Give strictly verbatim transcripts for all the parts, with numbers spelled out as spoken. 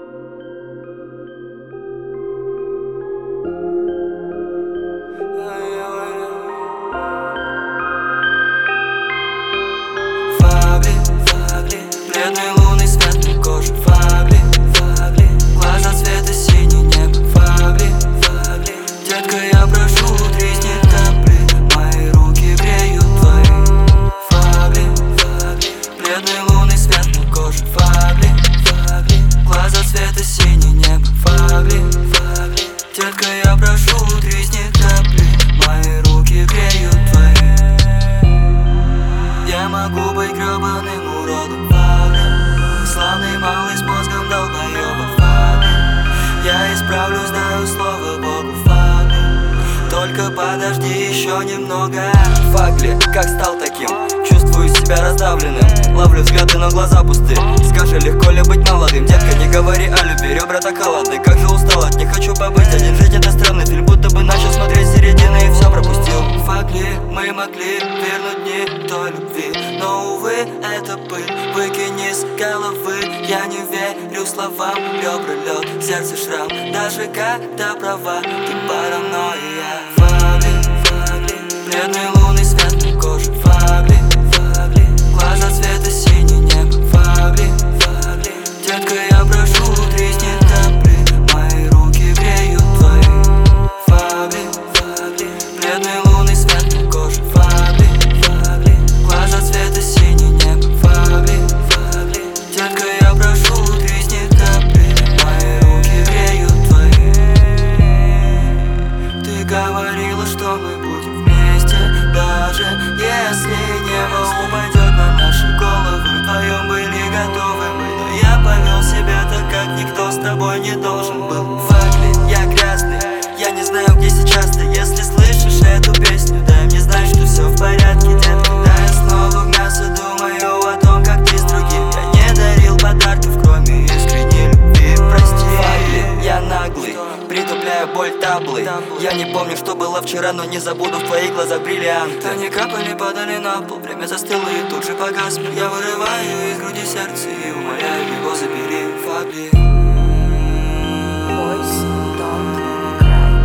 Фагли, фагли, бледный лунный свет на коже. Фагли, фагли, глаза цвета синий небо. Фагли, фагли, детка, я прошу, тресни капли, мои руки греют твои. Фагли, фагли, бледный лунный свет на коже. Фагли, фагли, глаза цвета синий небо. Фагли, фагли, детка, я прошу, тресни капли, мои руки греют твои. Я могу быть гребаным уродом, фагли, славный малый с мозгом долбоеба, фагли. Я исправлюсь, даю слово Богу, фагли, только подожди еще немного. Фагли, как стал таким? Чувствую себя раздавленным, ловлю взгляды, но глаза пусты. Скажи, легко ли быть молодым? Детка, не говори о любви, ребра так холодны. Как же устал от них, хочу побыть один. Жить это странный фильм, будто бы начал смотреть с середины и все пропустил. Фагли, мы могли вернуть дни той любви, но, увы, это пыль, выкини с головы. Я не верю словам, ребра лед, сердце шрам. Даже когда права, ты паранойя. Фагли, фагли, бледный лунный свет на коже. Фагли, фагли, глаза цвета синий небо. Фагли, фагли, детка, я прошу, тресни капли, мои руки греют твои. Фагли, фагли, бледный лунный свет на коже. Фагли, фагли, глаза цвета синий небо. Фагли, фагли, детка, я прошу, тресни капли, мои руки греют твои. Ты говорила, что мы будем вместе, даже если небо упадет на наши головы. Вдвоем были готовы мы, но я повел себя так, как никто с тобой не должен был. Фагли, я грязный, я не знаю, где сейчас ты. Если слышишь эту песню, дай мне знать, что все в порядке, детка. Да, я снова в мясо думаю о том, как ты с другим. Я не дарил подарков, кроме искренней любви, прости. Фагли, я наглый, притупляю боль таблы. Я не помню, что было вчера, но не забуду в твоих глазах бриллианты. Они капали, падали на пол, время застыло и тут же погас. Я вырываю из груди сердце и умоляю его, забери. Фагли. Boys don't cry.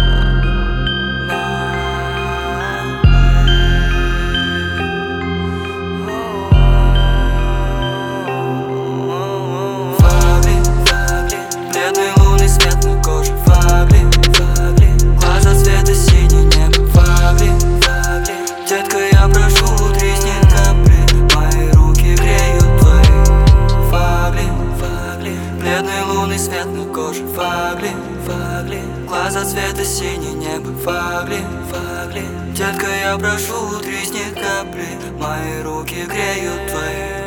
Фагли, фагли, бледный лунный свет на коже. Фагли, фагли, глаза цвета синий небо. Фагли, фагли, детка, я прошу, тресни капли, мои руки греют твои. Фагли, фагли, бледный лунный свет на коже. Фагли, фагли, глаза цвета синий небо. Фагли, фагли, детка, я прошу, тресни капли, мои руки греют твои.